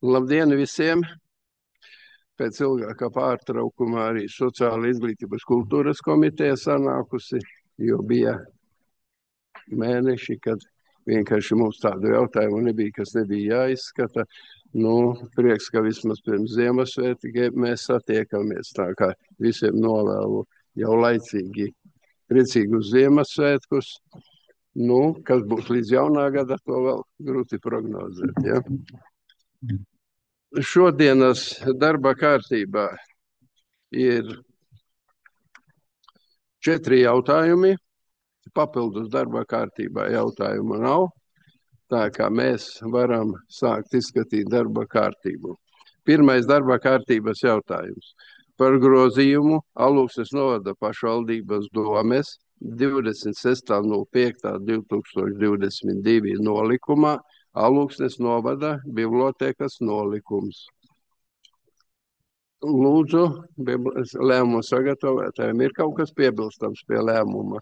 Labdien visiem! Pēc ilgākā pārtraukuma arī Sociāla izglītības kultūras komiteja sanākusi, jo bija mēneši, kad vienkārši mums tādu jautājumu nebija, kas nebija jāizskata. Prieks, ka vismaz pirms Ziemassvētkiem mēs satiekamies, tā kā visiem novēlu jau laicīgi priecīgus Ziemassvētkus. Kas būs līdz jaunā gada, to vēl grūti prognozēt, ja? Šodienas darba kārtībā ir 4 jautājumi. Papildus darba kārtībā jautājumu nav, tā kā mēs varam sākt izskatīt darba kārtību. Pirmais darba kārtības jautājums par grozījumu Alūksnes novada pašvaldības domes 26.05.2022 nolikumā Alūksnes novada bibliotekas nolikums. Lūdzu, lēmumu sagatavotājiem ir kaut kas piebilstams pie lēmuma?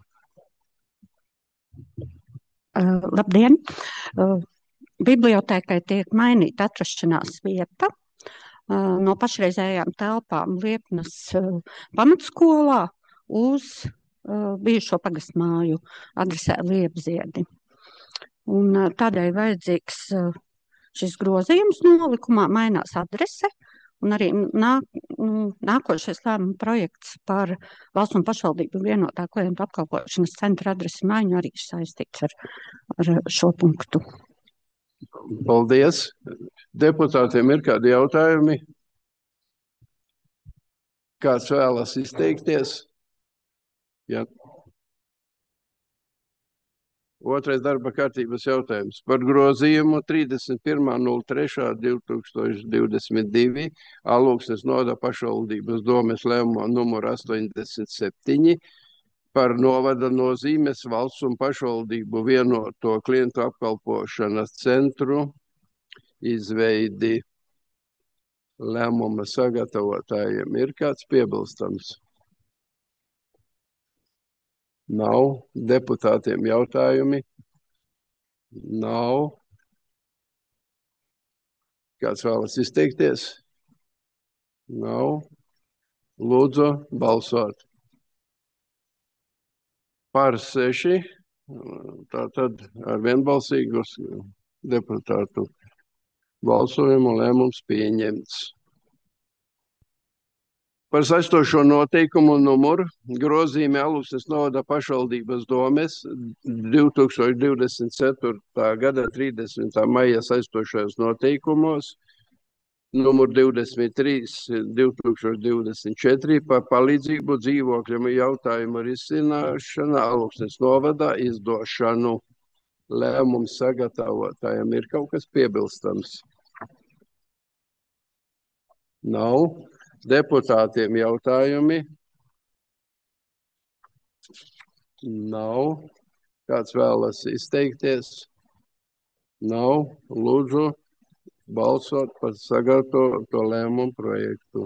Labdien! Bibliotēkai tiek mainīta atrašanās vieta no pašreizējām telpām Liepnas pamatskolā uz bijušo pagastmāju adresē Liepziedi. Un tādēļ vajadzīgs šis grozījums nolikumā, mainās adrese, un arī nākošais lēmuma projekts par valsts un pašvaldību vienotā klientu apkalpošanas centra adresi maiņu arī ir saistīts ar šo punktu. Paldies! Deputātiem ir kādi jautājumi? Kāds vēlas izteikties? Ja. Otrais darba kārtības jautājums par grozījumu 31.03.2022 Alūksnes novada pašvaldības domes lēmumā numur 87 par novada nozīmes valsts un pašvaldību vienoto klientu apkalpošanas centru izveidi. Lēmuma sagatavotājiem ir kāds piebilstams? Nav. Deputātiem jautājumi? Nav. Kāds vēlas izteikties? Nav. Lūdzu, balsot. Par 6. Tātad ar vienbalsīgu deputātu balsojumu lēmums pieņemts. Par saistošo noteikumu numuru grozījumu Alūksnes novada pašvaldības domes 2024. gada 30. maija saistošajos noteikumos numur 23/2024 par palīdzību dzīvokļu jautājumu risināšanu Alūksnes novadā izdošanu. Lēmums sagatavotājiem ir kaut kas piebilstams? Nav. Deputātiem jautājumi? Nav. Kāds vēlas izteikties? Nav. Lūdzu, balsot par sagatavoto lēmumu projektu.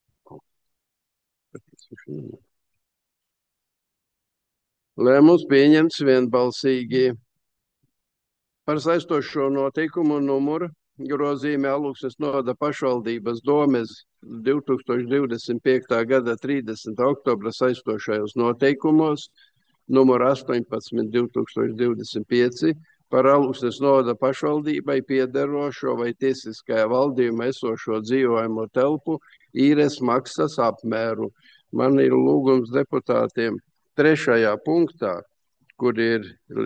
Lēmums pieņemts vienbalsīgi. Par saistošo noteikumu numuru grozījumi Alūksnes novada pašvaldības domes 2025. gada 30. oktobra saistošajos noteikumos numur 18/2025 par Alūksnes novada pašvaldībai piederošo vai tiesiskajā valdījumā esošo dzīvojamo telpu īres maksas apmēru. Man ir lūgums deputātiem 3. punktā, kur ir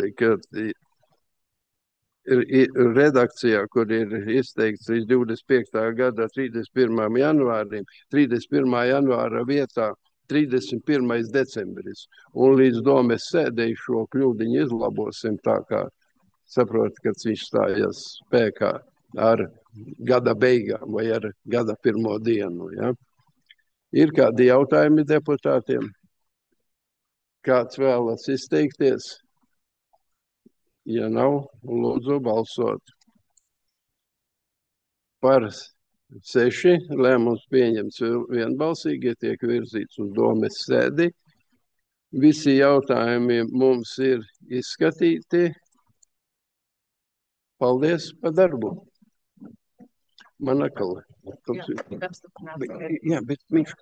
redakcijā, kur ir izteikts līdz 25. gada 31. janvārim, 31. janvāra vietā 31. decembris. Un līdz domes sēdēji šo kļūdiņu izlabosim tā kā saprot, ka viņš stājas spēkā ar gada beigām vai ar gada 1. dienu. Ja? Ir kādi jautājumi deputātiem? Kāds vēlas izteikties? Ja nav, lūdzu balsot. Par 6 lēmums pieņemts vienbalsīgi, tiek virzīts uz domes sēdi. Visi jautājumi mums ir izskatīti. Paldies par darbu! Man atkal. Jā, bet viņš